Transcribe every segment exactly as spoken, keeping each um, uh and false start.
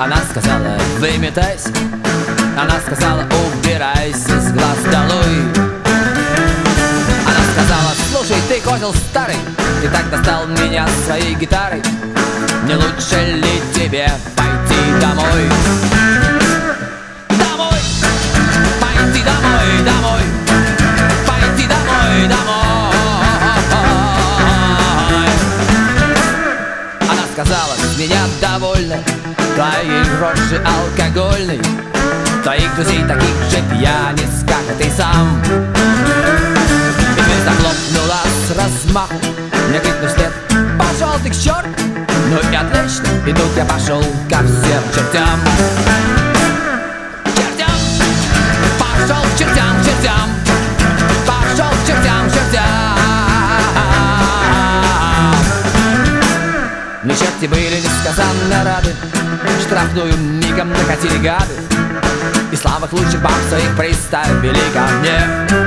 Она сказала: выметайся. Она сказала: убирайся с глаз долой. Она сказала: слушай, ты козел старый, ты так достал меня своей гитарой. Не лучше ли тебе пойти домой? Домой! Пойти домой, домой! Пойти домой, домой! Она сказала: с меня довольно твои рожи алкогольной, твоих друзей таких же пьяниц, как и ты сам. И дверь захлопнула с размаху, мне крикнул вслед: пошел ты к черту! Ну и отлично, и тут я пошел ко всем чертям. Чертям! Пошел к чертям, чертям! Пошел к чертям, чертям! Но черти были несказанно рады, штрафную мигом накатили гады, и слабых лучших баб своих приставили ко мне.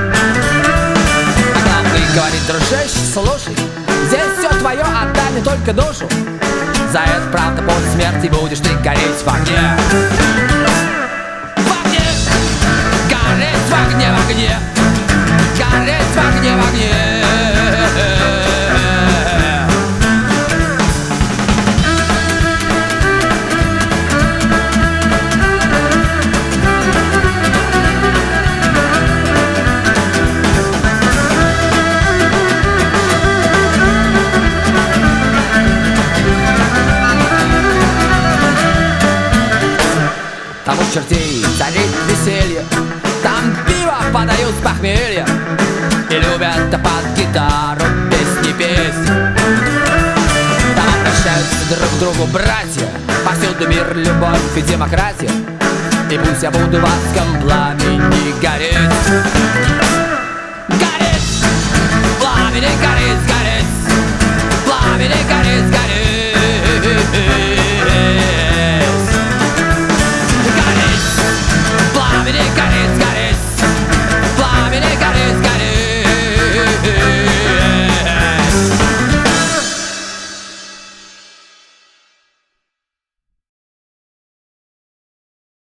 А главный говорит: дружище, слушай, здесь все твое, отдай мне только душу. За это, правда, после смерти будешь ты гореть в огне. В огне! Гореть в огне, в огне! Гореть в огне, в огне! Там у чертей царит веселье, там пиво подают с похмелья и любят под гитару песни петь. Там обращаются друг к другу братья, повсюду мир, любовь и демократия. И пусть я буду в адском пламени гореть, гореть!